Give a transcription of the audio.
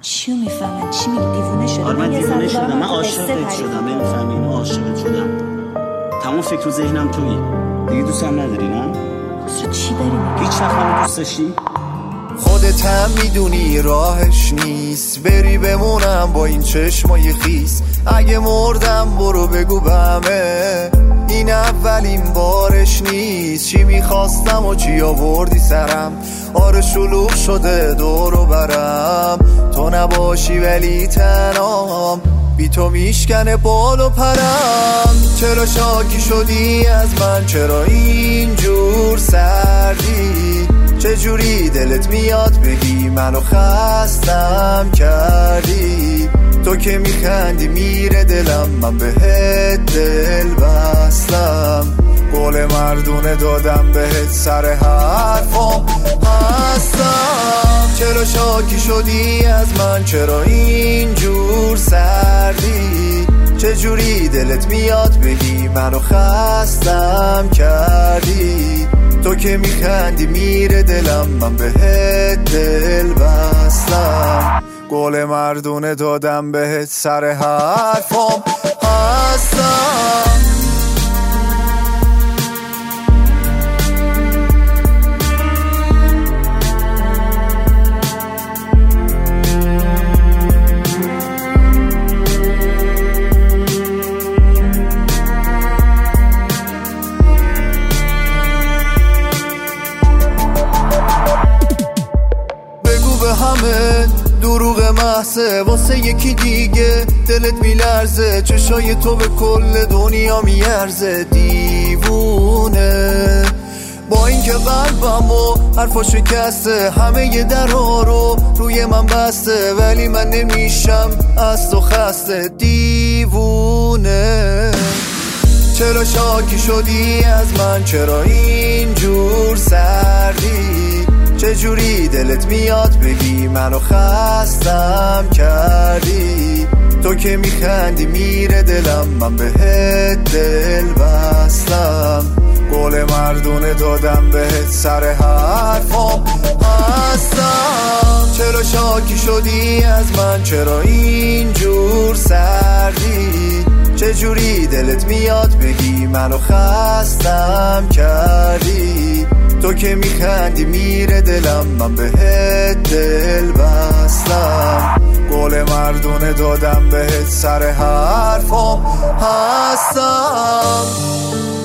چیو میفهمن؟ چی میگی؟ دیوونه شدم؟ آره من دیوونه شدم، من عاشقت شدم، نمیفهمی اینو؟ عاشقت شدم، تمام فکر و ذهنم تویی دیگه. دوستم نداری نه؟ خسرو چی داری میگی؟ هیچ وقت منو دوست داشتی؟ خودت هم میدونی راهش نیست بری بمونم با این چشمای خیس. اگه مردم برو بگو بمه، این اولین بارش نیست. چی میخواستم و چی آوردی سرم، آره شلوغ شده دورو برم. تو نباشی ولی تنام، بی تو میشکنه بال و پرم. چرا شاکی شدی از من، چرا اینجور سردی؟ چجوری دلت میاد بگی منو خستم کردی؟ تو که میخندی میره دلم، من بهت دل بستم. گل مردونه دادم بهت سر حرفم هستم. چرا شاکی شدی از من، چرا اینجور سردی؟ چجوری دلت میاد بگی منو خستم کردی؟ تو که میخندی میره دلم، من بهت دل بستم. گل مردونه دادم بهت سر حرفم هستم. همه دروغ محضه واسه یکی دیگه، دلت میلرزه، چشای تو به کل دنیا میارزه. دیوونه با اینکه قلبم و حرفا شکسته، همه ی درها رو روی من بسته، ولی من نمیشم از تو خسته. دیوونه چرا شاکی شدی از من، چرا اینجور سردی؟ چجوری دلت میاد بگی منو خستم کردی؟ تو که میخندی میره دلم، من بهت دل بستم. گل مردونه دادم بهت سر حرفم هستم. چرا شاکی شدی از من، چرا اینجور سردی؟ چجوری دلت میاد بگی منو خستم کردی؟ تو که میخندی میره دلم، من بهت دل بستم. گل مردونه دادم بهت سر حرفم هستم.